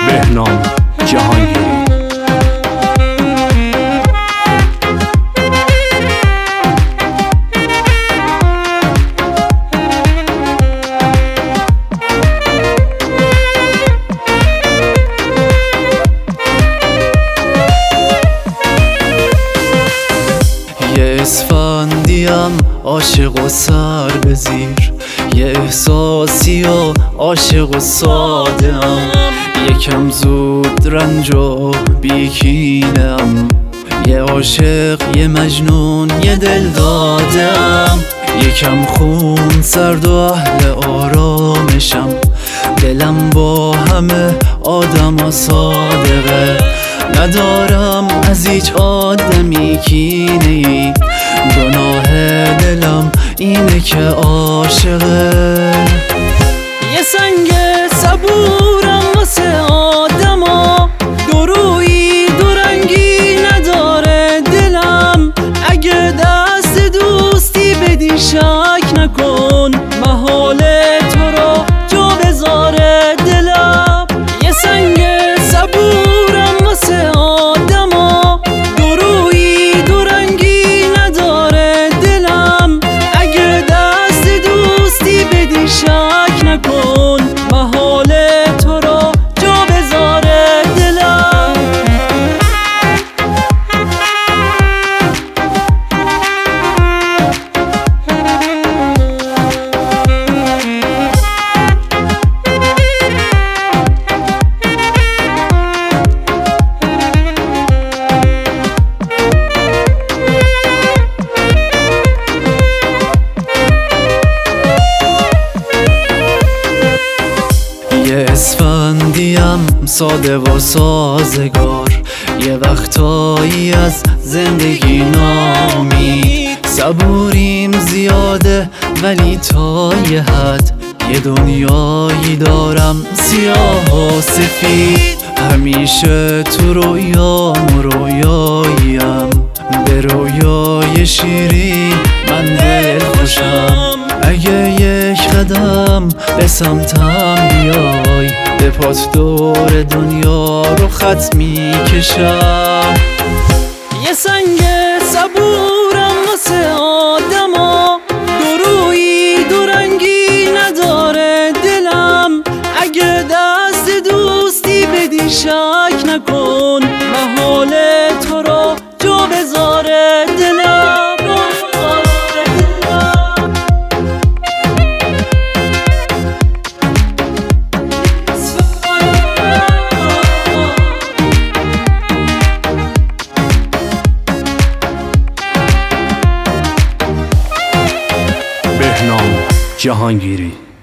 بهنام جهانگیری. یه اسفندیم عاشق و سر به زیر، یه احساسی و عاشق و ساده‌ام، یکم زود رنج و بیکینم، یه عاشق یه مجنون یه دل دادم، یکم خون سرد و اهل آرامشم، دلم با همه آدم صادقه، ندارم از هیچ آدمی کینه‌ای، گناه دلم اینه که عاشقه. یه سنگ صبورم واسه آدما، دورویی دورنگی نداره دلم، اگه دست دوستی بدی شک نکن، محال تو رو جا بذاره دلم. یه سنگ صبورم واسه آدما، دورویی دورنگی نداره دلم، اگه دست دوستی بدی شک نکن، محال تو رو جا بذاره دلم. یه اسفندیم ساده و سازگار، یه وقتایی از زندگی نامید، صبوریم زیاده ولی تا یه حد، یه دنیایی دارم سیاه و سفید، همیشه تو رویام رویاییم، به رویای شیرین من دل خوشم، اگه یک قدم به سمتم بیای، به پات دور دنیا رو خط میکشم. یه سنگ صبورم واسه آدما، دورویی دورنگی نداره دلم، اگه دست دوستی بدی شک نکن، محال تو رو جا بذاره دلم. بهنام جهانگیری.